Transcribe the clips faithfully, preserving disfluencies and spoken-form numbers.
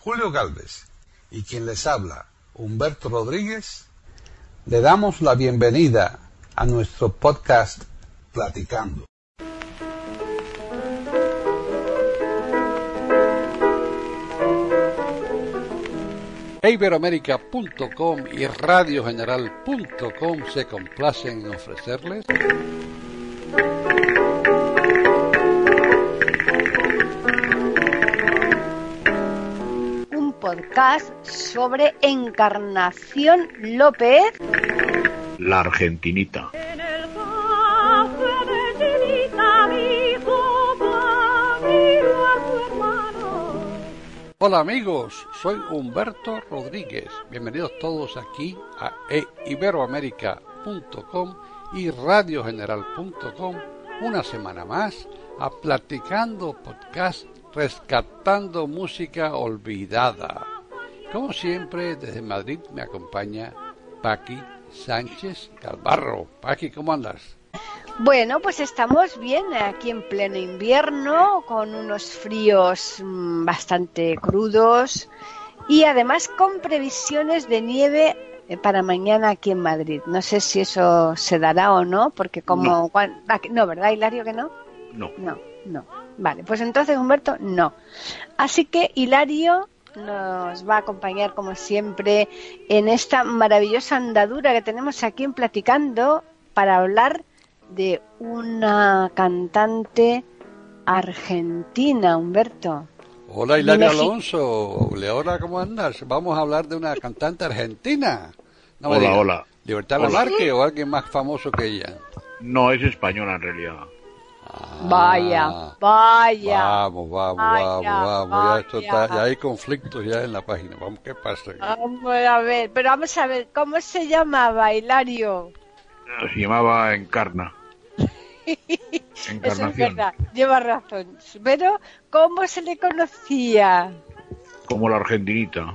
Julio Gálvez y quien les habla, Humberto Rodríguez, le damos la bienvenida a nuestro podcast Platicando. Iberoamérica punto com y radio general punto com se complacen en ofrecerles un podcast sobre Encarnación López, la argentinita. Hola amigos, soy Humberto Rodríguez. Bienvenidos todos aquí a Iberoamérica punto com y radio general punto com, una semana más a Platicando Podcast, rescatando música olvidada. Como siempre, desde Madrid me acompaña Paqui Sánchez Calvarro. Paqui, ¿cómo andas? Bueno, pues estamos bien aquí en pleno invierno, con unos fríos mmm, bastante crudos y además con previsiones de nieve para mañana aquí en Madrid. No sé si eso se dará o no, porque como... No, cuan, no ¿verdad, Hilario, que no? No. No, no. Vale, pues entonces, Humberto, no. Así que Hilario nos va a acompañar, como siempre, en esta maravillosa andadura que tenemos aquí en Platicando para hablar de una cantante argentina, Humberto. Hola, Hilario Alonso. Hola, ¿cómo andas? Vamos a hablar de una cantante argentina. No hola, digas, hola. ¿Libertad Lamarque o alguien más famoso que ella? No, es española en realidad. Ah, vaya, vaya. Vamos, vamos, vaya, vamos, vamos. Vaya. Ya, esto está, ya hay conflictos ya en la página. Vamos, ¿qué pasa aquí? Vamos a ver, pero vamos a ver, ¿cómo se llamaba, Hilario? Se llamaba Encarna. Encarnación. Eso es verdad, lleva razón. Pero, ¿cómo se le conocía? Como la argentinita.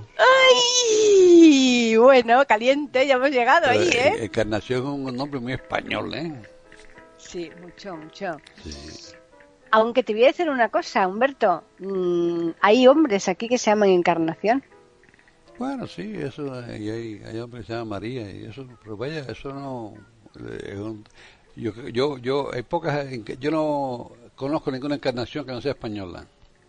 ¡Ay! Bueno, caliente, ya hemos llegado pero, ahí, ¿eh? Encarnación es un nombre muy español, ¿eh? Sí, mucho, mucho. Sí. Aunque te voy a decir una cosa, Humberto. Mmm, hay hombres aquí que se llaman Encarnación. Bueno, sí, eso, y hay, hay hombres que se llaman María, y eso, pero vaya, eso no... Es un, yo, yo, yo, hay pocas, yo no conozco ninguna encarnación que no sea española.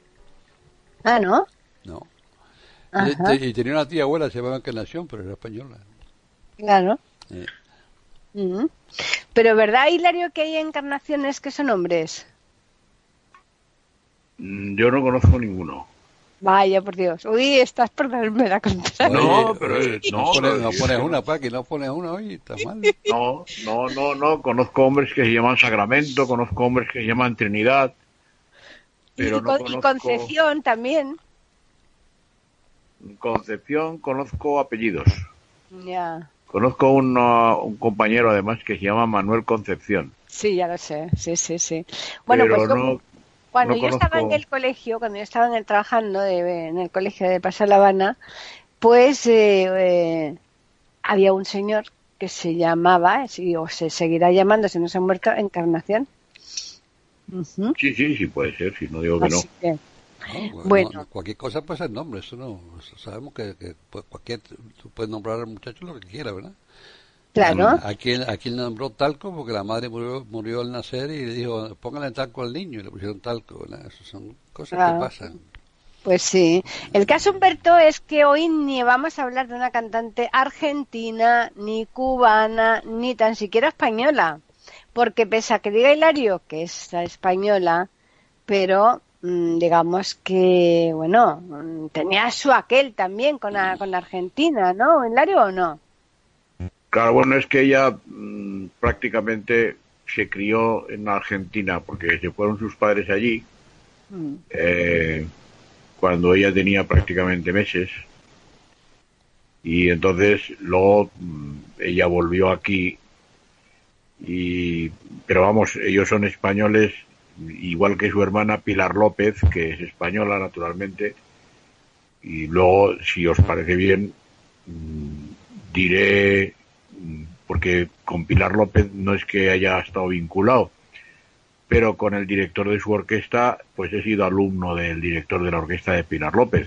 Ah, ¿no? No. Y, y tenía una tía abuela que se llamaba Encarnación, pero era española. Claro. Sí. Uh-huh. Pero ¿verdad, Hilario, que hay encarnaciones que son hombres? Yo no conozco ninguno. Vaya, por Dios. Uy, estás por darme la contraria. No, pero... Oye, no, no, pones, no pones una, Paqui, no pones una, oye, está mal. No, no, no, no. Conozco hombres que se llaman Sacramento, conozco hombres que se llaman Trinidad, pero y, no con, conozco... y Concepción también. Concepción, conozco apellidos. Ya. Conozco un, uh, un compañero, además, que se llama Manuel Concepción. Sí, ya lo sé, sí, sí, sí. Bueno, pero pues no... como... Cuando no yo conozco... estaba en el colegio, cuando yo estaba en el, trabajando de, en el colegio de Paseo La Habana, pues eh, eh, había un señor que se llamaba, si, o se seguirá llamando, si no se ha muerto, Encarnación. Uh-huh. Sí, sí, sí puede ser, si no digo que Así no. Que, no bueno. No, cualquier cosa puede ser nombre, eso no, sabemos que, que cualquier, tú puedes nombrar al muchacho lo que quiera, ¿verdad? Claro. Aquí, aquí le nombró Talco porque la madre murió, murió al nacer y le dijo, póngale talco al niño y le pusieron Talco, ¿verdad? Eso son cosas claro. que pasan. Pues sí. El caso, Humberto, es que hoy ni vamos a hablar de una cantante argentina, ni cubana, ni tan siquiera española. Porque pese a que diga Hilario que es española, pero mmm, digamos que, bueno, tenía su aquel también con, a, con Argentina, ¿no, Hilario, o no? Claro, bueno, es que ella mmm, prácticamente se crió en Argentina porque se fueron sus padres allí mm. eh, cuando ella tenía prácticamente meses y entonces luego mmm, ella volvió aquí y pero vamos, ellos son españoles igual que su hermana Pilar López, que es española naturalmente, y luego, si os parece bien, mmm, diré, porque con Pilar López no es que haya estado vinculado, pero con el director de su orquesta, pues he sido alumno del director de la orquesta de Pilar López.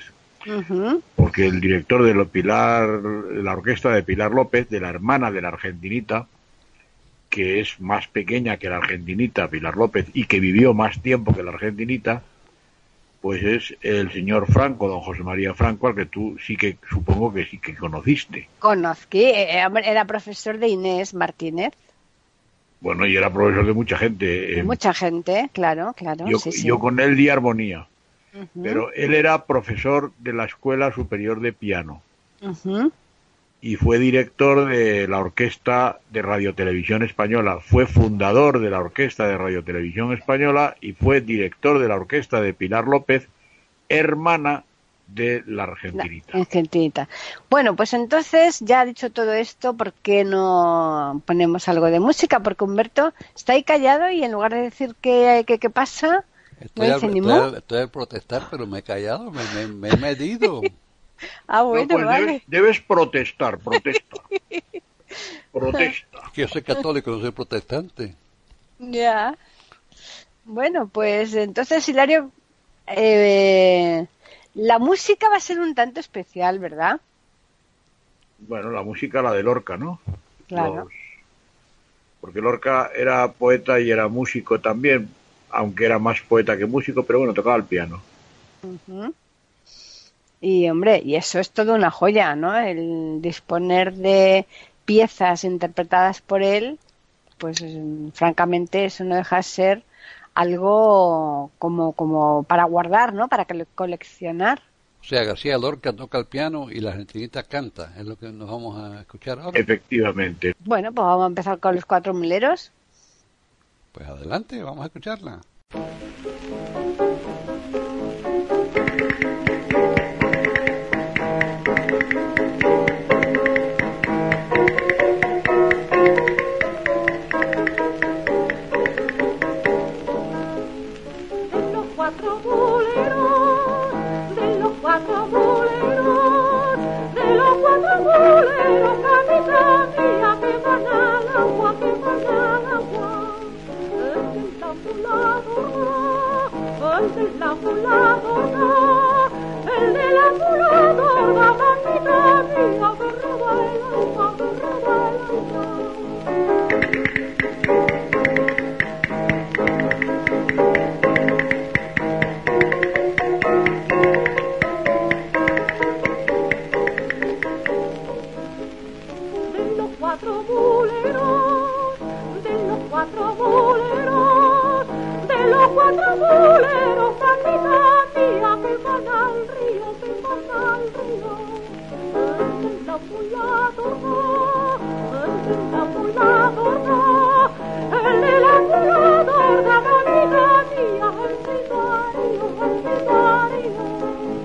Uh-huh. Porque el director de lo Pilar, la orquesta de Pilar López, de la hermana de la Argentinita, que es más pequeña que la Argentinita, Pilar López, y que vivió más tiempo que la Argentinita, pues es el señor Franco, don José María Franco, al que tú sí que, supongo que sí que conociste. Conozquí, era profesor de Inés Martínez. Bueno, y era profesor de mucha gente. De mucha gente, claro, claro. Yo, sí, sí. yo con él di armonía, uh-huh. pero él era profesor de la Escuela Superior de Piano. Uh-huh. Y fue director de la Orquesta de Radiotelevisión Española, fue fundador de la Orquesta de Radiotelevisión Española y fue director de la Orquesta de Pilar López, hermana de la Argentinita. La Argentinita. Bueno, pues entonces, ya dicho todo esto, ¿por qué no ponemos algo de música? Porque Humberto está ahí callado y en lugar de decir qué, qué, qué pasa, estoy, no al, dice ni estoy, mu. al, estoy al protestar, pero me he callado, me, me, me he medido. Ah, bueno, no, pues vale. Debes, debes protestar, protesta. Protesta. Es que yo soy católico, no soy protestante. Ya. Bueno, pues entonces, Hilario, eh, la música va a ser un tanto especial, ¿verdad? Bueno, la música, la de Lorca, ¿no? Claro. Los... Porque Lorca era poeta y era músico también, aunque era más poeta que músico, pero bueno, tocaba el piano. Uh-huh. Y hombre, y eso es toda una joya, ¿no? El disponer de piezas interpretadas por él, pues francamente eso no deja de ser algo como, como para guardar, ¿no? Para coleccionar. O sea, García Lorca toca el piano y la Argentinita canta, es lo que nos vamos a escuchar ahora. Efectivamente. Bueno, pues vamos a empezar con los Cuatro Muleros. Pues adelante, vamos a escucharla. Cuatro boleros, de los cuatro boleros, de los cuatro boleros, capitán mía, que van al agua, que van al agua. El del tabulador, el del tabulador, el del tabulador, capitán mía, que roba el agua, que roba el agua. Cuatro boleros, de los cuatro boleros, de los cuatro boleros, capitán mía, que van al río, que van al río. El del tabulador no, el del tabulador no, el del tabulador da capitán mía, el sedario, el sedario.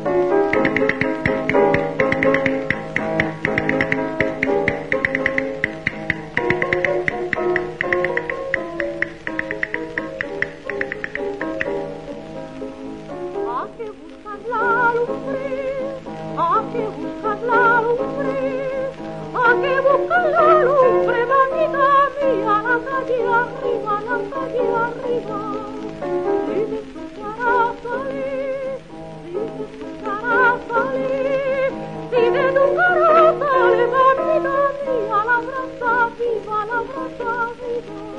La lumbre, a que buscas la lumbre, a que buscas la lumbre, mamita mía, la calle arriba, la calle arriba. Si de tu cara salir, si de tu cara salir, si de tu cara sale, mamita mía, la brasa viva, la brasa viva.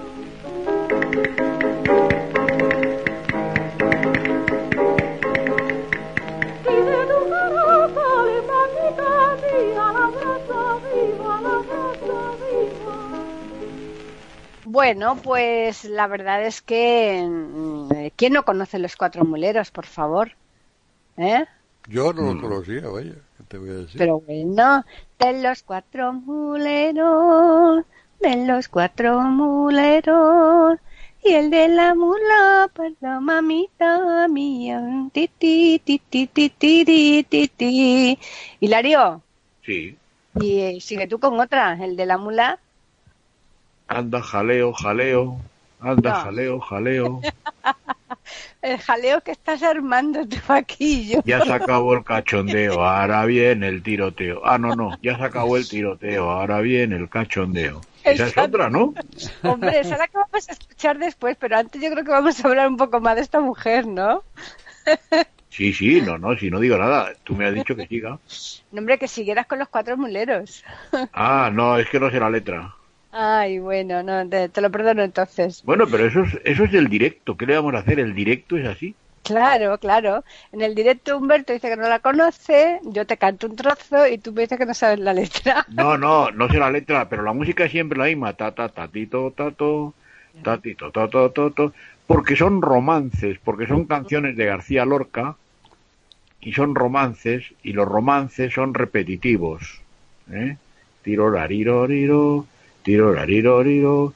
Bueno, pues la verdad es que ¿quién no conoce los Cuatro Muleros, por favor? ¿Eh? Yo no lo conocía, vaya, ¿qué te voy a decir? Pero bueno, de los Cuatro Muleros, de los Cuatro Muleros, y el de la mula para mamita mía, ti ti ti ti ti ti ti ti. Hilario. Sí. Y sigue tú con otra, el de la mula. Anda, jaleo, jaleo, anda, no. jaleo, jaleo. El jaleo que estás armando tú aquí. Yo. Ya se acabó el cachondeo, ahora viene el tiroteo. Ah, no, no, ya se acabó el tiroteo, ahora viene el cachondeo. Esa es otra, ¿no? Hombre, esa es la que vamos a escuchar después, pero antes yo creo que vamos a hablar un poco más de esta mujer, ¿no? Sí, sí, no, no, si no digo nada. Tú me has dicho que siga. No, hombre, que siguieras con los cuatro muleros. Ah, no, es que no sé la letra. Ay, bueno, no, te, te lo perdono entonces. Bueno, pero eso es, eso es el directo. ¿Qué le vamos a hacer? El directo es así. Claro, claro. En el directo Humberto dice que no la conoce, yo te canto un trozo y tú me dices que no sabes la letra. No, no, no sé la letra, pero la música es siempre la misma. Ta, ta, ta, tito, tato, tatito, to, to, to, to. Porque son romances, porque son canciones de García Lorca y son romances, y los romances son repetitivos. ¿Eh? Tirorarioriro, tirorarioriro,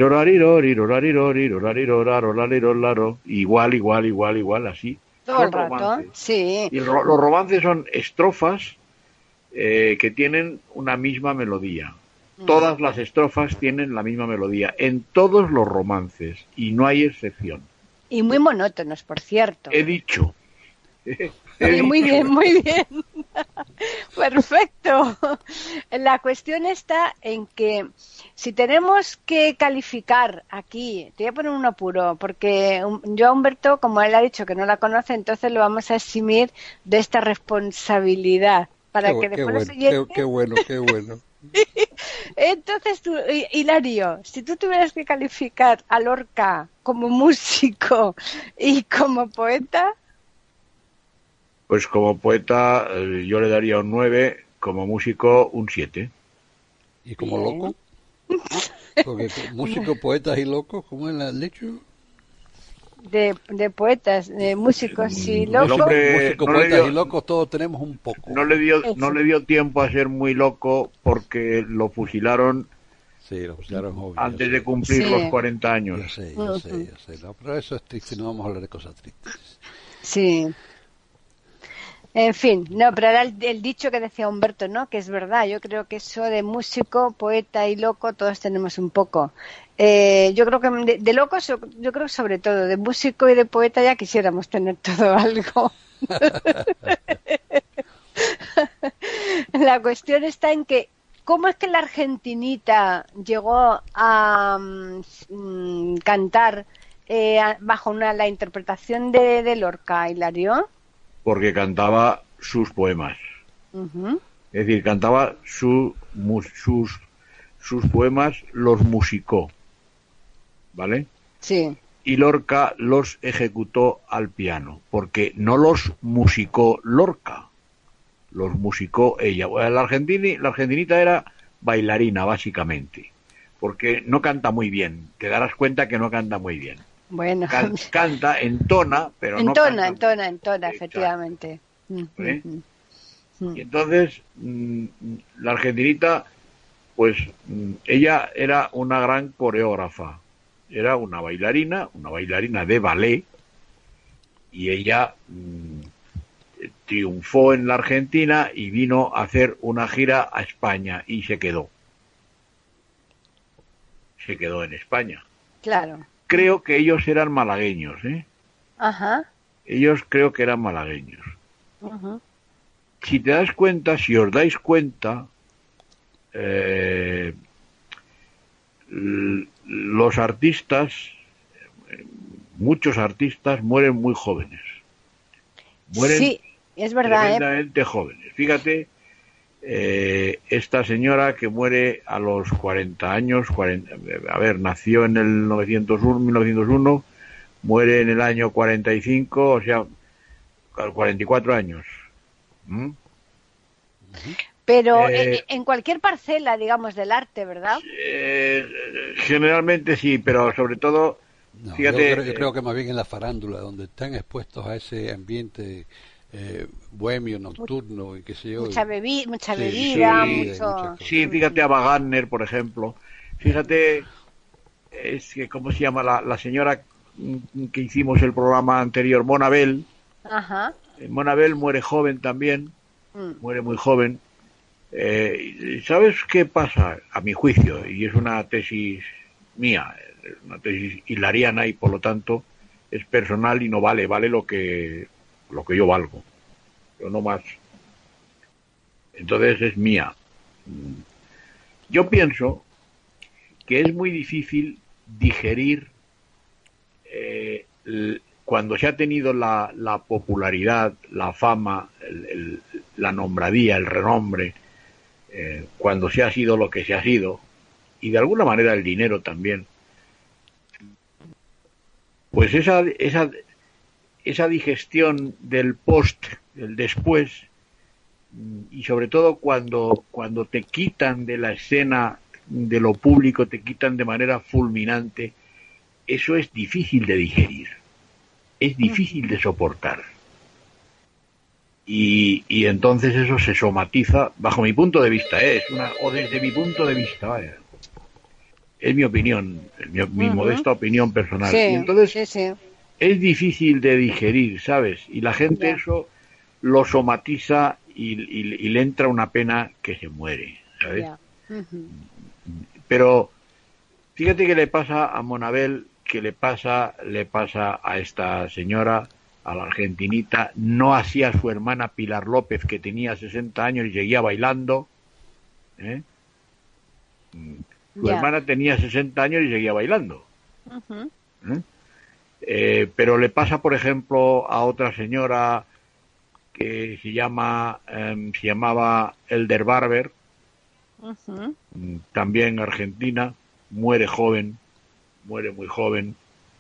tirorarirorirorarirorirorarirorirorariroriroraro. Igual, igual, igual, igual, así. Todo Son el rato, romances. sí. Y ro- los romances son estrofas eh, que tienen una misma melodía. Todas las estrofas tienen la misma melodía en todos los romances y no hay excepción. Y muy monótonos, por cierto. He dicho. He Sí, muy dicho. bien, muy bien. Perfecto. La cuestión está en que si tenemos que calificar aquí, te voy a poner un apuro, porque um, yo a Humberto, como él ha dicho que no la conoce, entonces lo vamos a eximir de esta responsabilidad. Para Qué, que bu- qué después bueno, los qué, siguientes... qué bueno, qué bueno. Entonces, tú, Hi- Hilario, si tú tuvieras que calificar a Lorca como músico y como poeta, Pues como poeta eh, yo le daría un nueve, como músico un siete. ¿Y como Bien. loco? Porque músicos, poetas y locos, ¿cómo es el dicho? de, de poetas, de músicos y El locos, hombre Músicos, no le poetas dio- y locos, todos tenemos un poco. No le dio no Eso. le dio tiempo a ser muy loco porque lo fusilaron Sí, lo pusieron joven. antes yo de sé. cumplir Sí. los cuarenta años. Yo sé, yo sé, yo sé. No, pero eso es triste, no vamos a hablar de cosas tristes. sí. En fin, no, pero era el, el dicho que decía Humberto, ¿no? Que es verdad, yo creo que eso de músico, poeta y loco, todos tenemos un poco. Eh, yo creo que de, de locos, yo creo que sobre todo, de músico y de poeta ya quisiéramos tener todo algo. La cuestión está en que, ¿cómo es que la argentinita llegó a mm, cantar eh, a- bajo una, la interpretación de, de Lorca, Hilario? Porque cantaba sus poemas. Ujú. Es decir, cantaba su, mu- sus, sus poemas, los musicó. ¿Vale? Sí. Y Lorca los ejecutó al piano, porque no los musicó Lorca, los musicó ella. Bueno, la, argentini, la argentinita era bailarina, básicamente, porque no canta muy bien. Te darás cuenta que no canta muy bien. Bueno, Can- canta, entona, pero no entona, canta. entona, entona, Exacto. efectivamente. ¿Eh? Ujú. Y entonces, mm, la argentinita, pues mm, ella era una gran coreógrafa. Era una bailarina, una bailarina de ballet, y ella mm, triunfó en la Argentina y vino a hacer una gira a España y se quedó. Se quedó en España. Claro. Creo que ellos eran malagueños, ¿eh? Ajá. Ellos creo que eran malagueños. Ujú. Si te das cuenta, si os dais cuenta, eh, l- los artistas, eh, muchos artistas mueren muy jóvenes. Mueren Sí, es verdad, ¿eh? tremendamente jóvenes. Fíjate, eh, esta señora que muere a los cuarenta años, cuarenta, a ver, nació en el novecientos uno, mil novecientos uno, muere en el año cuarenta y cinco, o sea, a los cuarenta y cuatro años. ¿Mm? Pero Eh, eh, en cualquier parcela, digamos, del arte, ¿verdad? Eh, generalmente sí, pero sobre todo, No, fíjate, yo, creo, yo eh, creo que más bien en la farándula, donde están expuestos a ese ambiente eh, bohemio, nocturno y qué sé yo. Mucha, y- bebi mucha Sí, bebida, sí, hay mucho... muchas cosas. sí, fíjate a Wagner, por ejemplo, fíjate, es que, ¿cómo se llama la, la señora mm, que hicimos el programa anterior? Monabel. Ajá. Eh, Monabel muere joven también, Mm. muere muy joven. Eh, y ¿sabes qué pasa? A mi juicio, y es una tesis mía, una tesis hilariana y por lo tanto es personal y no vale, vale lo que lo que yo valgo, pero no más. Entonces es mía. Yo pienso que es muy difícil digerir eh, l- cuando se ha tenido la, la popularidad, la fama, el, el, la nombradía, el renombre, eh, cuando se ha sido lo que se ha sido, y de alguna manera el dinero también, pues esa, esa, esa digestión del post, del después, y sobre todo cuando, cuando te quitan de la escena, de lo público, te quitan de manera fulminante, eso es difícil de digerir, es difícil de soportar. Y, y entonces eso se somatiza, bajo mi punto de vista, ¿eh? Es una, o desde mi punto de vista, vaya. Es mi opinión, mi, mi uh-huh. modesta opinión personal. Sí, y entonces sí, sí. es difícil de digerir, ¿sabes? Y la gente yeah. eso lo somatiza y, y, y le entra una pena que se muere, ¿sabes? Yeah. Uh-huh. Pero fíjate que le pasa a Monabel, que le pasa, le pasa a esta señora, a la argentinita, no así a su hermana Pilar López, que tenía sesenta años y seguía bailando, ¿eh? Su yeah. hermana tenía sesenta años y seguía bailando. Uh-huh. ¿Eh? Eh, pero le pasa, por ejemplo, a otra señora que se llama, eh, se llamaba Elder Barber, uh-huh. también argentina, muere joven, muere muy joven.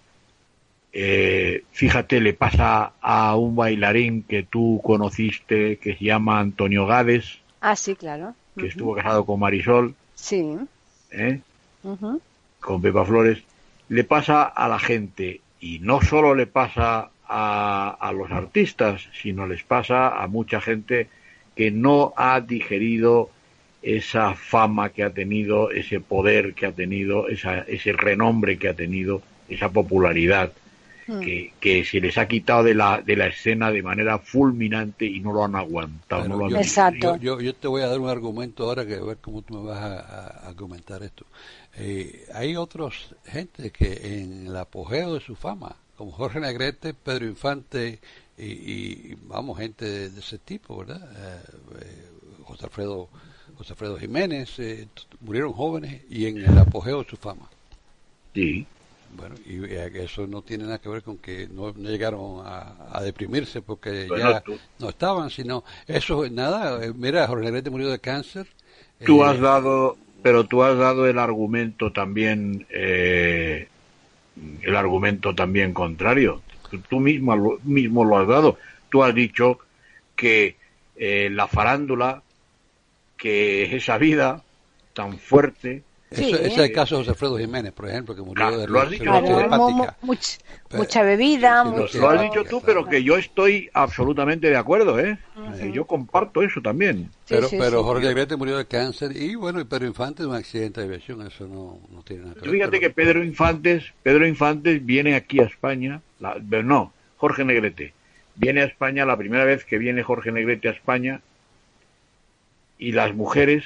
Eh, fíjate, le pasa a un bailarín que tú conociste, que se llama Antonio Gades. Ah, sí, claro. Que uh-huh. estuvo casado con Marisol. Sí. ¿Eh? Uh-huh. Con Pepa Flores. Le pasa a la gente, y no solo le pasa a, a los artistas, sino les pasa a mucha gente que no ha digerido esa fama que ha tenido, ese poder que ha tenido, esa, ese renombre que ha tenido, esa popularidad, mm. que, que se les ha quitado de la, de la escena de manera fulminante y no lo han aguantado. No lo han yo, Exacto. Yo, yo, yo te voy a dar un argumento ahora, que a ver cómo tú me vas a, a, a argumentar esto. Eh, hay otros gente que en el apogeo de su fama, como Jorge Negrete, Pedro Infante y, y vamos, gente de, de ese tipo, ¿verdad? Eh, eh, José Alfredo José Alfredo Jiménez, eh, murieron jóvenes y en el apogeo de su fama. Sí. Bueno, y eh, eso no tiene nada que ver con que no, no llegaron a, a deprimirse porque bueno, ya tú, no estaban, sino eso, nada, eh, mira, Jorge Negrete murió de cáncer. Tú eh, has dado, pero tú has dado el argumento también, eh, el argumento también contrario. Tú, tú mismo, lo, mismo lo has dado. Tú has dicho que eh, la farándula, que esa vida tan fuerte. Sí, ese, ese es el caso de José Alfredo Jiménez, por ejemplo, que murió claro, de lo has dicho claro, hepática. Much, pero, mucha bebida. Sí, mucho... Lo has dicho tú, pero que yo estoy absolutamente de acuerdo, ¿eh? Uh-huh. Yo comparto eso también. Sí, pero sí, pero sí, Jorge sí. Negrete murió de cáncer y bueno, y Pedro Infante de un accidente de aviación, eso no, no tiene nada que ver. Fíjate pero... que Pedro Infantes, Pedro Infantes viene aquí a España, la, no, Jorge Negrete, viene a España la primera vez que viene Jorge Negrete a España y las mujeres...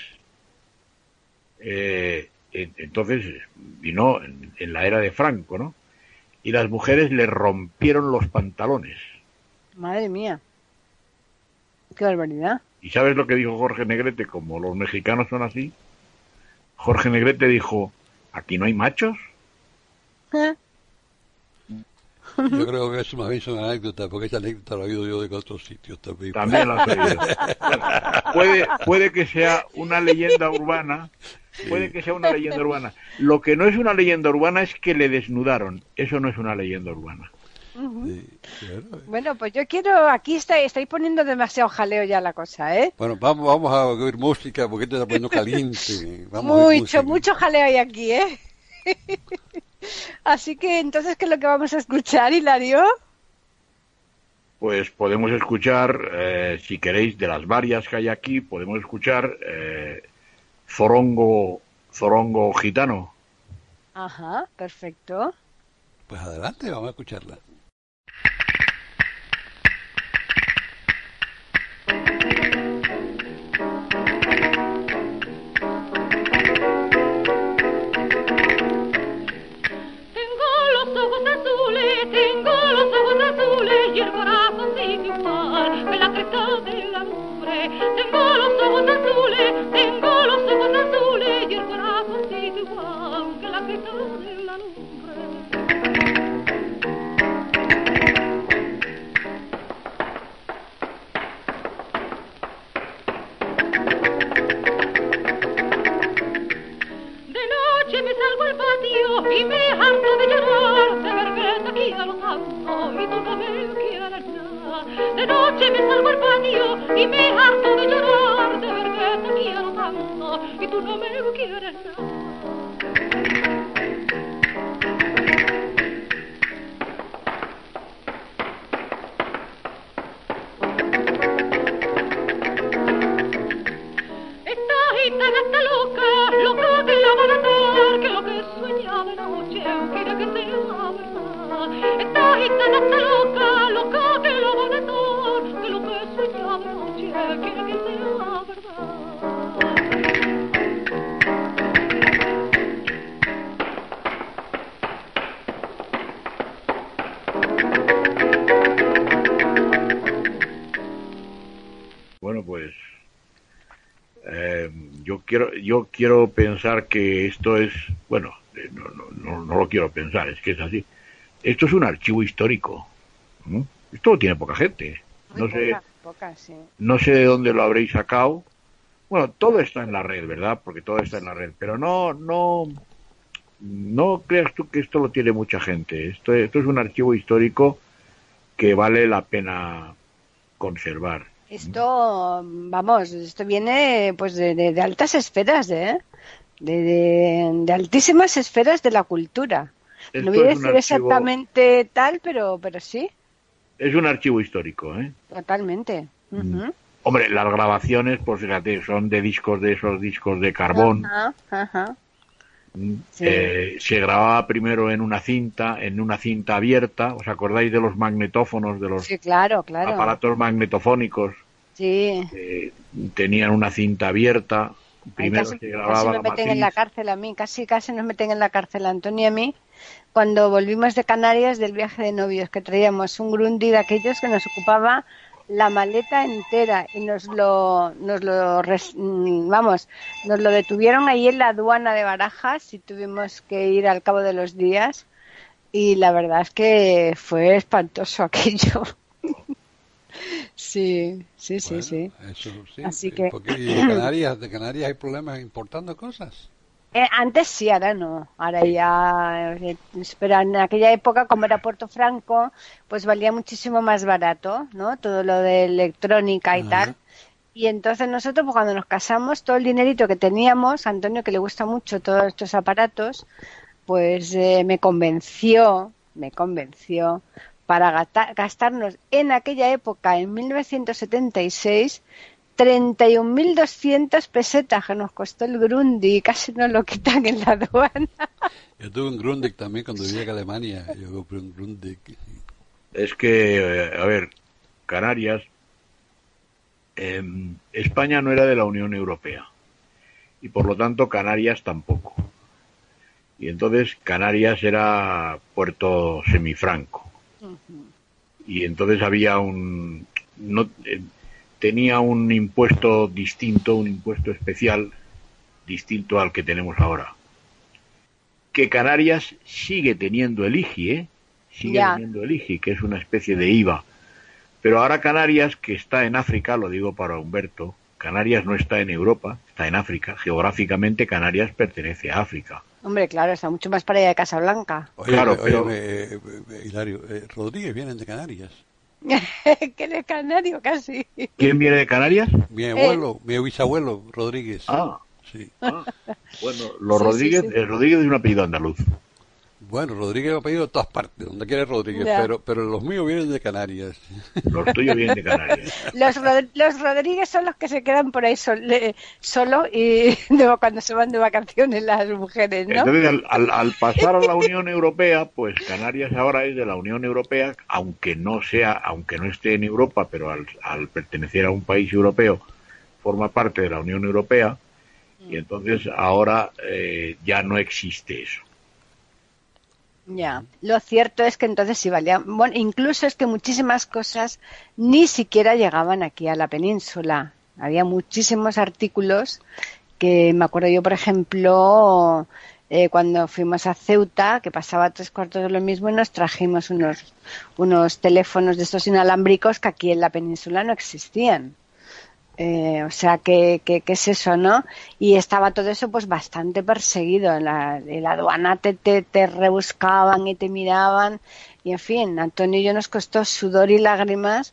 Eh, entonces vino en, en la era de Franco, ¿no? Y las mujeres le rompieron los pantalones. Madre mía, qué barbaridad. ¿Y sabes lo que dijo Jorge Negrete? Como los mexicanos son así, Jorge Negrete dijo, ¿aquí no hay machos? ¿Eh? Yo creo que eso más bien son anécdotas, porque esa anécdota la he oído yo de otros sitios también. También la he oído. puede, puede que sea una leyenda urbana, puede que sea una leyenda urbana. Lo que no es una leyenda urbana es que le desnudaron. Eso no es una leyenda urbana. Uh-huh. Sí, claro. Bueno, pues yo quiero, aquí está, estoy poniendo demasiado jaleo ya la cosa, ¿eh? Bueno, vamos, vamos a oír música porque esto está poniendo caliente. Vamos mucho, mucho jaleo hay aquí, ¿eh? Así que entonces, ¿qué es lo que vamos a escuchar, Hilario? Pues podemos escuchar, eh, si queréis, de las varias que hay aquí, podemos escuchar eh, Zorongo, Zorongo Gitano. Ajá, perfecto. Pues adelante, vamos a escucharla. Y el corazón sigue igual que la cresta de la lumbre. Tengo los ojos azules, tengo los ojos azules y el corazón sigue igual que la cresta de la lumbre. noche me salgo al patio y me harto de llorar de ver que te quiero tanto y tú no me quieres nada. Gitana está loca, loca que la va a matar, que lo que sueña de noche quiere que sea verdad. Esta gitana está loca, loca que la va a matar, que lo que sueña de noche quiere que sea verdad. Bueno, pues Eh, yo quiero yo quiero pensar que esto es, bueno, eh, no, no, no, no lo quiero pensar, es que es así. Esto es un archivo histórico, ¿no? Esto lo tiene poca gente. No sé, poca, poca, sí. no sé de dónde lo habréis sacado. Bueno, todo está en la red, ¿verdad? Porque todo está en la red, pero no no no creas tú que esto lo tiene mucha gente. Esto, esto es un archivo histórico que vale la pena conservar. Esto, vamos, esto viene pues de, de, de altas esferas, ¿eh? De, de, de altísimas esferas de la cultura. Esto no voy a es un decir archivo, exactamente tal, pero pero sí. Es un archivo histórico, ¿eh? Totalmente. Uh-huh. Hombre, las grabaciones, pues fíjate, son de discos de esos discos de carbón. Ajá, ajá. Sí. Eh, se grababa primero en una cinta, en una cinta abierta. ¿Os acordáis de los magnetófonos, de los sí, claro, claro. aparatos magnetofónicos? Sí. Eh, tenían una cinta abierta. Primero Ay, casi, se grababa casi me la meten matriz. en la cárcel a mí, casi casi nos meten en la cárcel a Antonio y a mí cuando volvimos de Canarias del viaje de novios, que traíamos un Grundy de aquellos que nos ocupaba la maleta entera y nos lo nos lo res, vamos nos lo detuvieron ahí en la aduana de Barajas y tuvimos que ir al cabo de los días y la verdad es que fue espantoso aquello. Sí, sí, sí, bueno, sí. Eso sí. Así que Porque de Canarias, de Canarias hay problemas importando cosas. Eh, antes sí, ahora no. Ahora ya. Eh, pero en aquella época, como era Puerto Franco, pues valía muchísimo más barato, ¿no? Todo lo de electrónica y Ajá. tal. Y entonces nosotros, pues, cuando nos casamos, todo el dinerito que teníamos, a Antonio, que le gusta mucho todos estos aparatos, pues eh, me convenció, me convenció para gastar, gastarnos en aquella época, en mil novecientos setenta y seis, treinta y un mil doscientas pesetas que nos costó el Grundy, casi nos lo quitan en la aduana. Yo tuve un Grundig también cuando vivía en Alemania. Yo compré un Grundig. Es que, eh, a ver, Canarias, eh, España no era de la Unión Europea y por lo tanto Canarias tampoco. Y entonces Canarias era puerto semifranco. Uh-huh. Y entonces había un... no eh, tenía un impuesto distinto, un impuesto especial distinto al que tenemos ahora. Que Canarias sigue teniendo el I G I, ¿eh? Sigue yeah. teniendo el I G I, que es una especie de I V A. Pero ahora Canarias, que está en África, lo digo para Humberto, Canarias no está en Europa, está en África. Geográficamente Canarias pertenece a África. Hombre, claro, está mucho más para allá de Casablanca. Oye, claro, oye, pero... oye eh, Hilario, eh, Rodríguez vienen de Canarias. ¿Qué de Canario casi? ¿Quién viene de Canarias? Mi abuelo, eh. mi bisabuelo Rodríguez. Ah, sí. Ah. Bueno, los sí, Rodríguez, sí, sí. El Rodríguez es un apellido andaluz. Bueno, Rodríguez es un apellido de todas partes, donde quiera Rodríguez, yeah. pero pero los míos vienen de Canarias. Los tuyos vienen de Canarias. Los, los Rodríguez son los que se quedan por ahí sol, eh, solo y de, cuando se van de vacaciones las mujeres, ¿no? Entonces, al, al, al pasar a la Unión Europea, pues Canarias ahora es de la Unión Europea, aunque no sea, aunque no esté en Europa, pero al, al pertenecer a un país europeo, forma parte de la Unión Europea, y entonces ahora eh, ya no existe eso. Ya, lo cierto es que entonces sí valía, bueno, incluso es que muchísimas cosas ni siquiera llegaban aquí a la península. Había muchísimos artículos que me acuerdo yo, por ejemplo, eh, cuando fuimos a Ceuta, que pasaba tres cuartos de lo mismo y nos trajimos unos, unos teléfonos de estos inalámbricos que aquí en la península no existían. Eh, o sea, que, que, que es eso, ¿no? Y estaba todo eso pues bastante perseguido. En la, en la aduana te, te, te rebuscaban y te miraban. Y en fin, Antonio y yo nos costó sudor y lágrimas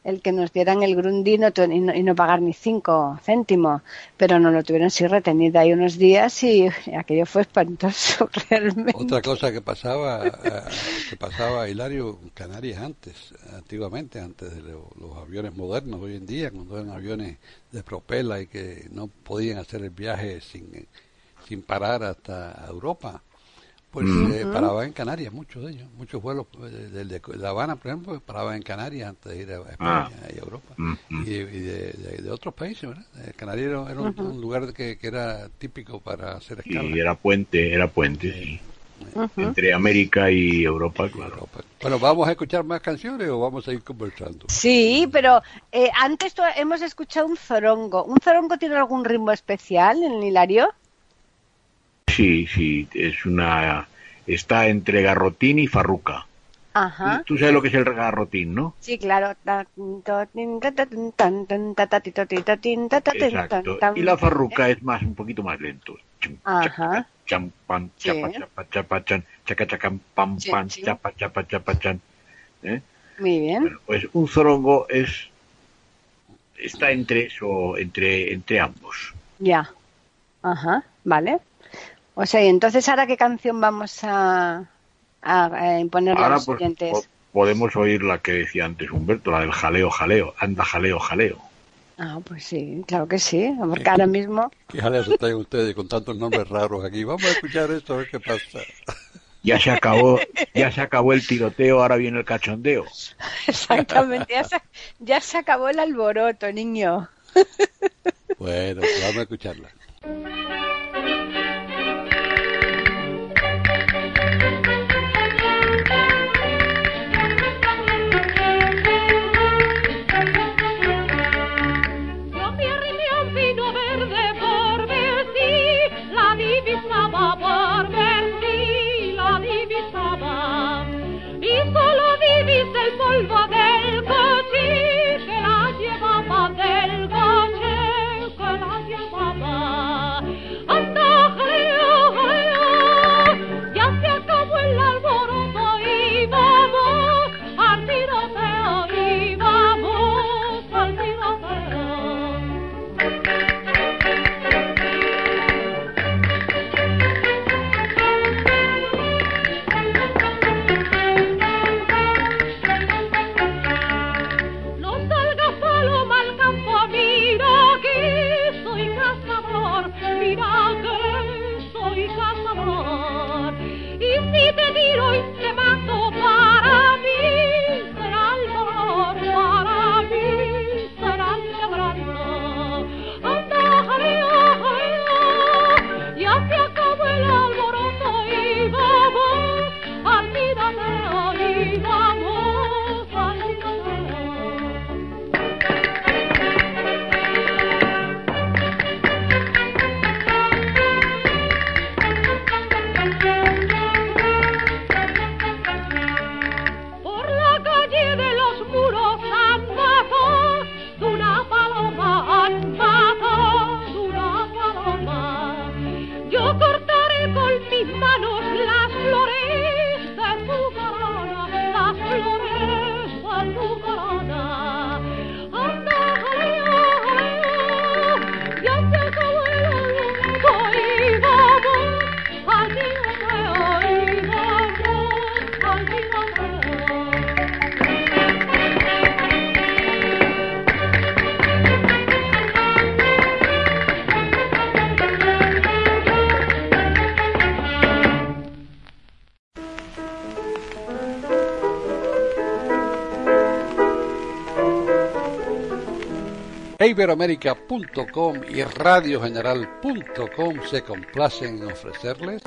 el que nos dieran el Grundy to- y no, y no pagar ni cinco céntimos, pero nos lo tuvieron sí retenido ahí unos días y aquello fue espantoso realmente. Otra cosa que pasaba, eh, que pasaba, Hilario, en Canarias antes, antiguamente, antes de lo- los aviones modernos hoy en día, cuando eran aviones de propela y que no podían hacer el viaje sin, sin parar hasta Europa, pues Mm. eh, paraban en Canarias, muchos de ellos, muchos vuelos de, de- de La Habana, por ejemplo, paraban en Canarias antes de ir a España Ah. y a Europa, Mm, mm. y, de, y de- de- de otros países, ¿verdad? Eh, Canarias era, era un, un lugar que, que era típico para hacer escala. Y era puente, era puente, sí. Ujú. Entre América y Europa, claro. Europa. Bueno, ¿vamos a escuchar más canciones o vamos a ir conversando? Sí, pero eh, antes to- hemos escuchado un zorongo. ¿Un zorongo tiene algún ritmo especial en el Hilario? Sí, sí, es una... Está entre garrotín y farruca. Ajá. Tú sabes lo que es el garrotín, ¿no? Sí, claro. Ta- to- tin, ta- ta- tin, tan, tan, ta- ta- ti- to- ti- to- tin, ta- ta- tin, tan, Exacto. tan. Y la farruca es más, un poquito más lento. Chum, Ajá. chaca, cham, pam, Sí. chapa, chapa, chapa, chan, chaca, chacam, pam, Sí, pam, sí. chapa, chapa, chapa, chan. ¿Eh? Muy bien. Bueno, pues un zorongo es... Está entre eso, entre, entre ambos. Ya. Ajá. Vale. O sea, y entonces, ¿ahora qué canción vamos a, a, eh, ponerle a Ahora los pues, oyentes? po- podemos oír la que decía antes Humberto, la del jaleo, jaleo. Anda, jaleo, jaleo. Ah, pues sí, claro que sí. Porque ahora mismo... ¿Qué jaleo se traen ustedes con tantos nombres raros aquí? Vamos a escuchar esto a ver qué pasa. Ya se acabó, ya se acabó el tiroteo, ahora viene el cachondeo. Exactamente. Ya se, ya se acabó el alboroto, niño. Bueno, pues vamos a escucharla. Yo me arrimé a un vino verde por ver si la divisaba, por ver si la divisaba. Y solo divisé el polvo del coche que la llevaba, del coche que la llevaba. Anda, jaleo, jaleo, ya se acabó el alboroto y vamos al tiroteo, y vamos al tiroteo. No salgas paloma al campo, mira que soy cazador, mira que soy cazador. Y si te tiro y te mato, para mí será el dolor, para mí será el quebranto. Anda, jaleo, jaleo, ya se acabó el alboroto y vamos al tiroteo, y vamos al tiroteo. Por la calle de los muros han matado de una paloma, han matado de una paloma. Yo cortaré con mis manos las flores de tu corona, las flores de tu corona. Anda, jaleo, jaleo, ya se acabó el alboroto y vamos al tiroteo, y vamos al tiroteo. iberoamérica punto com y radio general punto com se complacen en ofrecerles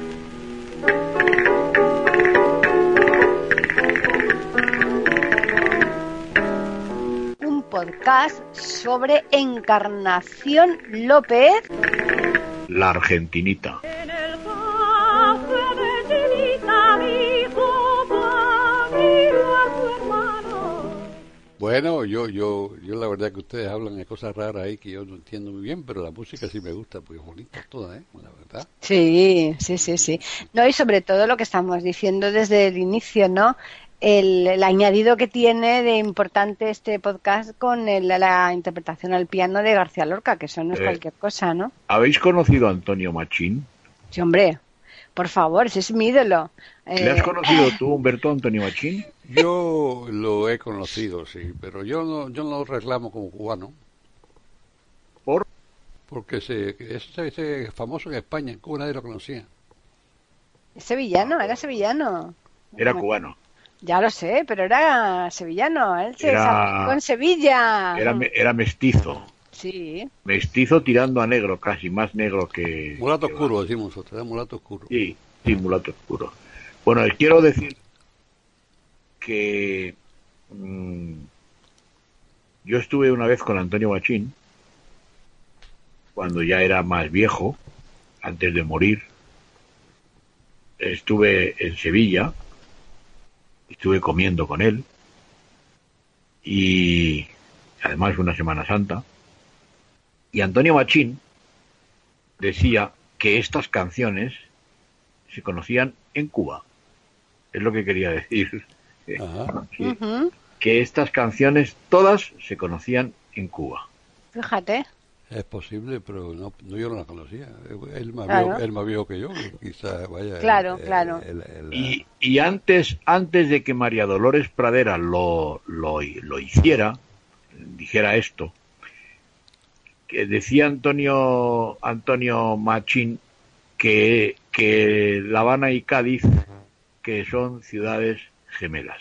Un podcast sobre Encarnación López. La argentinita. En el café de Chinita dijo Camilo a su hermano. Bueno, yo, yo, yo la verdad que ustedes hablan de cosas raras ahí que yo no entiendo muy bien, pero la música sí me gusta, porque es bonita toda, ¿eh? La verdad. Sí, sí, sí, sí. No, y sobre todo lo que estamos diciendo desde el inicio, ¿no? el, el añadido que tiene de importante este podcast con el, la interpretación al piano de García Lorca, que eso no es eh, cualquier cosa, ¿no? ¿Habéis conocido a Antonio Machín? Sí, hombre, por favor, ese es mi ídolo. ¿Le eh... has conocido tú, Humberto, a Antonio Machín? Yo lo he conocido, sí, pero yo no, yo no lo reclamo como cubano. ¿Por? Porque se, ese, ese famoso en España, en Cuba nadie lo conocía. Es sevillano, era sevillano. Era cubano. Ya lo sé, pero era sevillano. Él se era... con Sevilla. Era, era mestizo. Sí. Mestizo tirando a negro, casi más negro que... Mulato que oscuro, va. Decimos nosotros, era mulato oscuro. Sí, sí, mulato oscuro. Bueno, quiero decir que mmm, yo estuve una vez con Antonio Machín, cuando ya era más viejo, antes de morir. Estuve en Sevilla, estuve comiendo con él, y además una Semana Santa, y Antonio Machín decía que estas canciones se conocían en Cuba. Es lo que quería decir. Ajá. Sí, uh-huh. Que estas canciones todas se conocían en Cuba. Fíjate. Es posible, pero no, no yo no la conocía. Él más, claro. viejo, él más viejo que yo, quizás vaya. Claro, el, claro. El, el, el, y, y antes, antes de que María Dolores Pradera lo, lo, lo hiciera, dijera esto, que decía Antonio Antonio Machín que, que La Habana y Cádiz, que son ciudades gemelas.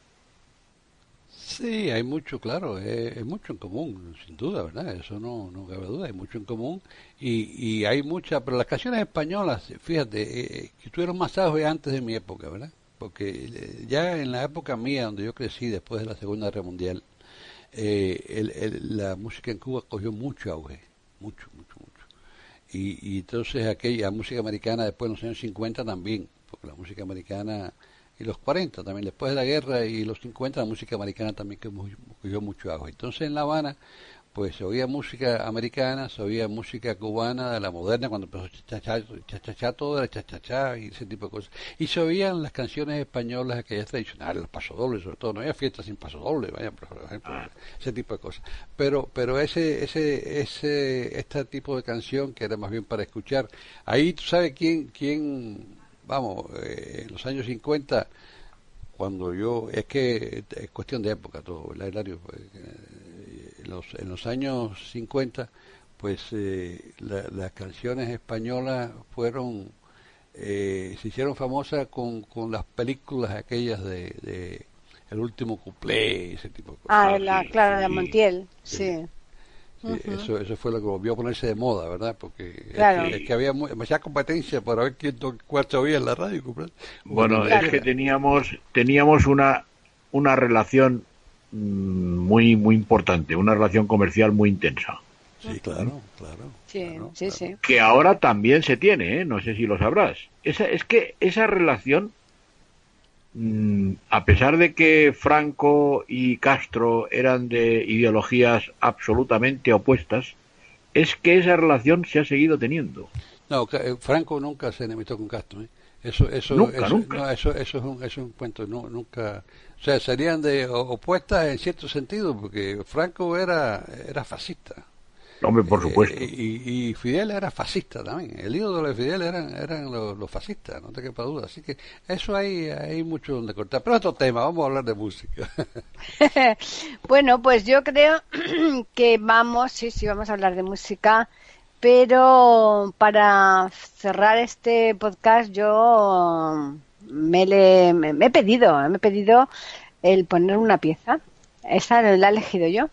Sí, hay mucho, claro, es, es mucho en común, sin duda, ¿verdad? Eso no, no cabe duda, hay mucho en común y, y hay mucha, pero las canciones españolas, fíjate, eh, que estuvieron más auge antes de mi época, ¿verdad? Porque eh, ya en la época mía, donde yo crecí después de la Segunda Guerra Mundial, eh, el, el, la música en Cuba cogió mucho auge, mucho, mucho, mucho. Y, y entonces aquella música americana después en los años cincuenta también, porque la música americana... y los cuarenta también, después de la guerra y los cincuenta, la música americana también que cogió mucho auge. Entonces en La Habana, pues se oía música americana, se oía música cubana, de la moderna, cuando empezó cha-cha-cha, cha-cha-cha, todo era cha-cha-cha y ese tipo de cosas. Y se oían las canciones españolas, aquellas tradicionales, los pasodobles sobre todo, no había fiestas sin pasodobles, vaya, por ejemplo, ese tipo de cosas. Pero pero ese ese ese este tipo de canción que era más bien para escuchar, ahí tú sabes quién quién vamos, eh, en los años cincuenta, cuando yo, es que es cuestión de época todo, ¿verdad, Hilario? Pues, eh, en, los, en los años cincuenta, pues eh, la, las canciones españolas fueron, eh, se hicieron famosas con, con las películas aquellas de, de El Último Cuplé, ese tipo de cosas. Ah, la Clara sí, de Montiel, sí. sí. Sí, uh-huh. eso, eso fue lo que volvió a ponerse de moda, ¿verdad? Porque claro. es, que, es que había demasiada competencia para ver quién cuarto había en la radio. ¿Comprás? Bueno, claro. Es que teníamos teníamos una una relación mmm, muy muy importante, una relación comercial muy intensa. Sí, claro, claro. Sí, claro, sí, claro. sí. Que ahora también se tiene, ¿eh? No sé si lo sabrás. Esa, es que esa relación, mmm, a pesar de que Franco y Castro eran de ideologías absolutamente opuestas, es que esa relación se ha seguido teniendo. No, Franco nunca se enemistó con Castro, ¿eh? Eso, eso, nunca, eso, nunca. No, eso, eso es un, eso es un cuento, no, nunca. O sea, serían de opuestas en cierto sentido, porque Franco era, era fascista. Hombre, por supuesto. Eh, y, y Fidel era fascista también. El ídolo de Fidel eran, eran los, los fascistas, no te quepa duda. Así que eso hay, hay mucho donde cortar. Pero otro tema, vamos a hablar de música. Bueno, pues yo creo que vamos, sí, sí, vamos a hablar de música. Pero para cerrar este podcast yo me, le, me, me he pedido, me he pedido el poner una pieza. Esa la he elegido yo.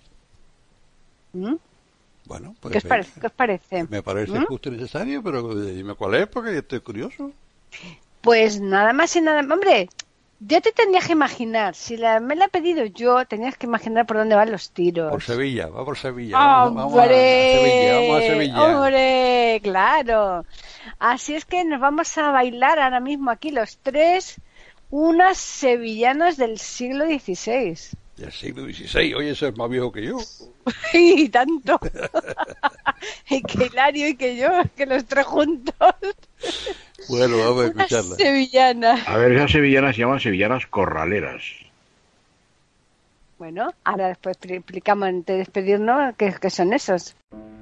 ¿Mm? Bueno, pues ¿Qué os parece? ¿Qué os parece? Me parece ¿Mm? justo y necesario, pero dime cuál es, porque estoy curioso. Pues nada más y nada más. Hombre, ya te tendrías que imaginar, si la, me la he pedido yo, tenías que imaginar por dónde van los tiros. Por Sevilla, va por Sevilla. Vamos, vamos, a, Sevilla, vamos a Sevilla. ¡Hombre! Claro. Así es que nos vamos a bailar ahora mismo aquí los tres, unas sevillanas del siglo dieciséis. Del siglo dieciséis, oye, eso es más viejo que yo. Y tanto. Y que Hilario y que yo, que los tres juntos. Bueno, vamos a escucharla. Sevillanas. A ver, esas sevillanas se llaman sevillanas corraleras. Bueno, ahora después explicamos antes de despedirnos qué, qué son esos.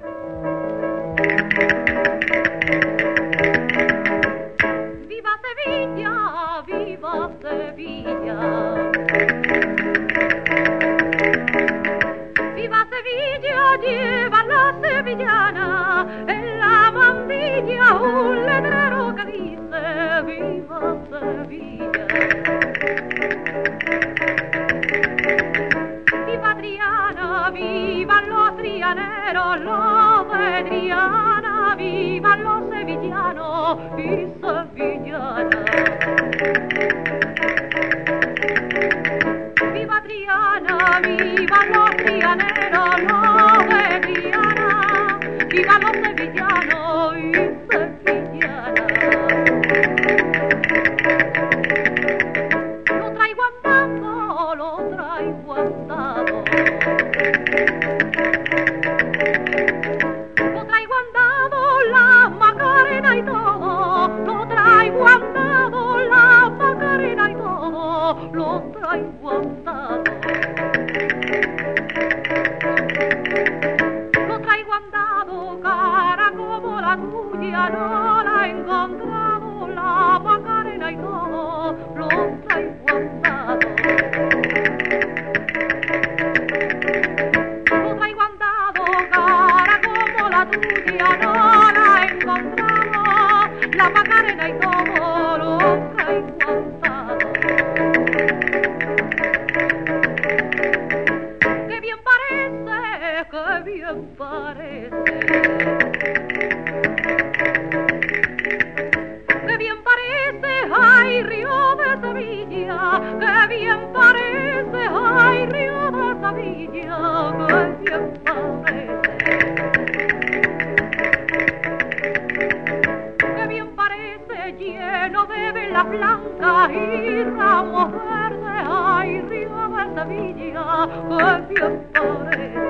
Viva Sevilla, viva Sevilla. Viva Sevilla, lleva la sevillana en la mandilla un letrero que dice viva Sevilla. Viva Triana, viva los trianeros, los de Triana, viva los sevillanos y sevillanas. Viva Triana, viva los trianeros, los de Triana, viva los sevillanos y sevillanas. Lo traigo andando, lo traigo andado. Lo traigo andado, la Macarena y todo. Lo traigo andado, la Macarena y todo. Lo traigo andado. Lo traigo andado, cara como la tuya, no la he encontrado, la Macarena y todo. Lo traigo andado. Lo traigo andado, cara como la tuya, no la he encontrado, la Macarena y todo. Lo traigo andado. Qué bien parece, qué bien parece. Qué bien parece, ay, río de Sevilla. Qué bien parece, ay, río de Sevilla. Qué bien parece. Qué bien parece, lleno de velas blancas y ramos verdes. Ay, río de Sevilla. Qué bien parece.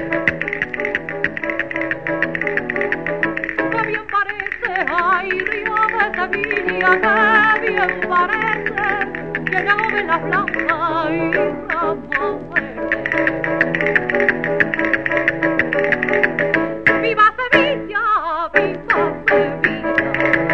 Qué bien parece, ay, río de Sevilla, qué bien parece, llenado de las blancas y ramos verdes. ¡Viva Sevilla, viva Sevilla!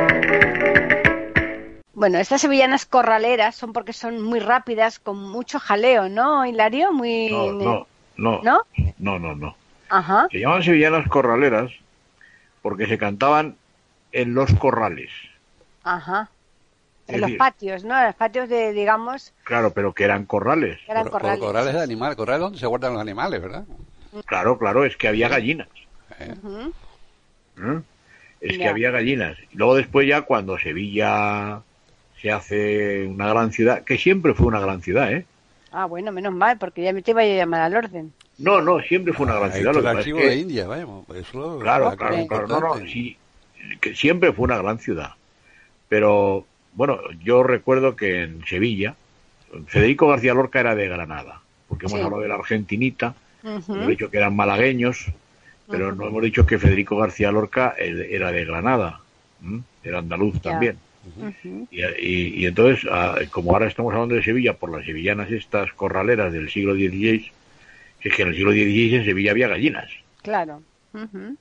Bueno, estas sevillanas corraleras son porque son muy rápidas, con mucho jaleo, ¿no, Hilario? Muy... No, no, no, ¿No? no, no, no. Ajá. Se llaman sevillanas corraleras porque se cantaban en los corrales. Ajá. Es En los decir, patios, ¿no? En los patios de, digamos, Claro, pero que eran corrales. eran Cor- corrales. Corrales de animales, corrales donde se guardan los animales, ¿verdad? Claro, claro, es que había gallinas. ¿Eh? Ujú. ¿eh? Es que Ya. había gallinas. Y luego después ya cuando Sevilla se hace una gran ciudad, que siempre fue una gran ciudad, ¿eh? Ah, bueno, menos mal, porque ya me te iba a llamar al orden. No, no, siempre fue una gran Ahí ciudad. está Lo el que pasa es archivo que- de India, vamos. Eso, Claro, ah, claro, es claro. No, no, importante. sí, que siempre fue una gran ciudad. Pero, bueno, yo recuerdo que en Sevilla, Federico García Lorca era de Granada, porque hemos Sí. hablado de la Argentinita, Ujú. hemos dicho que eran malagueños, pero Ujú. no hemos dicho que Federico García Lorca eh, era de Granada, ¿m? Era andaluz Ya. también. Ujú. Y, y- y entonces, ah, como ahora estamos hablando de Sevilla por las sevillanas estas corraleras del siglo dieciséis, es que en el siglo dieciséis en Sevilla había gallinas. Claro. Ujú.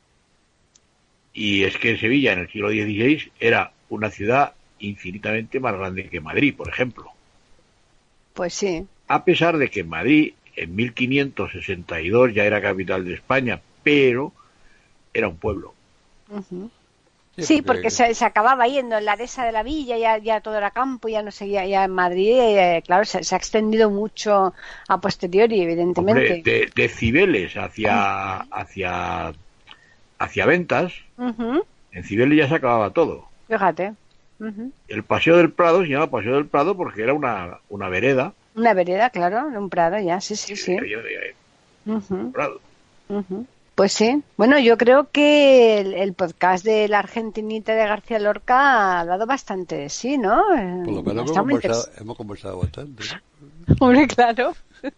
Y es que Sevilla en el siglo dieciséis era una ciudad infinitamente más grande que Madrid, por ejemplo. Pues sí. A pesar de que Madrid en mil quinientos sesenta y dos ya era capital de España, pero era un pueblo. Ujú. Sí, porque se, se acababa yendo en la dehesa de la villa, ya, ya todo era campo, ya no seguía, ya en Madrid, eh, claro, se, se ha extendido mucho a posteriori, evidentemente. Hombre, de, de Cibeles hacia, hacia, hacia Ventas, Ujú. en Cibeles ya se acababa todo. Fíjate. Ujú. El Paseo del Prado se llama Paseo del Prado porque era una, una vereda. Una vereda, claro, un prado, ya, sí, sí, sí. Había- había Ujú, Prado. ujú. Pues sí. Bueno, yo creo que el, el podcast de la Argentinita de García Lorca ha dado bastante de sí, ¿no? Eh, Por lo menos hemos está muy conversado, interes- hemos conversado bastante. Hombre, claro.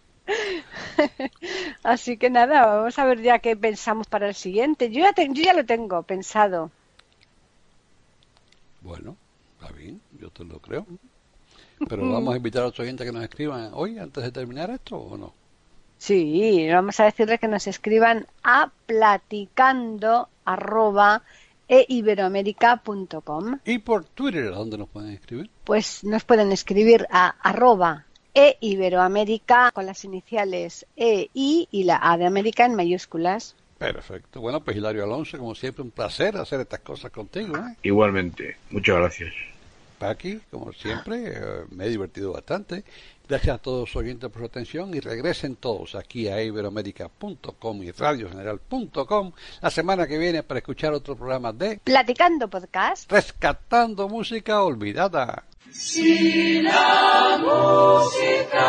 Así que nada, vamos a ver ya qué pensamos para el siguiente. Yo ya, te- yo ya lo tengo pensado. Bueno, Está bien, yo te lo creo. Pero vamos a invitar a otros oyentes que nos escriban hoy antes de terminar esto, ¿o no? Sí, vamos a decirles que nos escriban a platicando arroba eiberoamerica punto com. Y por Twitter, ¿a dónde nos pueden escribir? Pues nos pueden escribir a arroba eiberoamerica con las iniciales E, I y la A de América en mayúsculas. Perfecto. Bueno, pues Hilario Alonso, como siempre, un placer hacer estas cosas contigo, ¿eh? Igualmente, muchas gracias. Paqui, como siempre, eh, me he divertido bastante. Gracias a todos los oyentes por su atención y regresen todos aquí a iberoamerica punto com y radio general punto com la semana que viene para escuchar otro programa de Platicando Podcast. Rescatando Música Olvidada. Si la música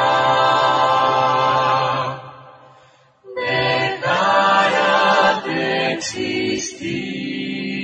dejara de existir,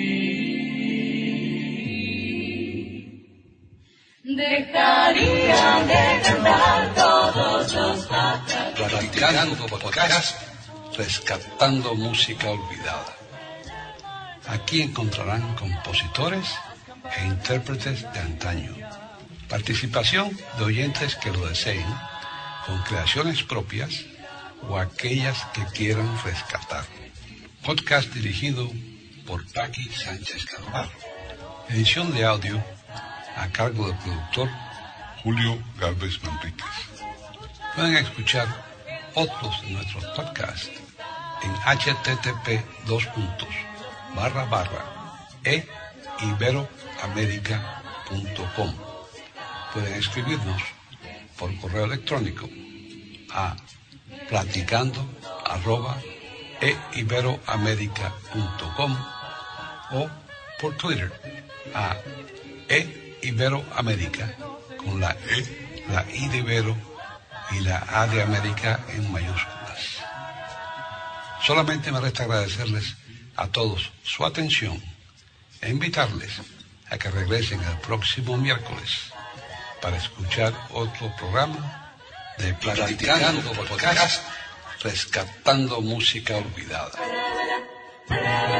dejarían de cantar todos los pájaros. Platicando Podcast, Rescatando Música Olvidada. Aquí encontrarán compositores e intérpretes de antaño. Participación de oyentes que lo deseen, con creaciones propias o aquellas que quieran rescatar. Podcast dirigido por Paqui Sánchez Carvalho. Edición de audio a cargo del productor Julio Gálvez Manríquez. Pueden escuchar otros de nuestros podcasts en http dos puntos barra barra e iberoamerica punto com. Pueden escribirnos por correo electrónico a platicando arroba e iberoamerica punto com o por Twitter a e iberoamerica con la E, la I de Ibero y la A de América en mayúsculas. Solamente me resta agradecerles a todos su atención e invitarles a que regresen el próximo miércoles para escuchar otro programa de Platicando Podcast, Rescatando Música Olvidada.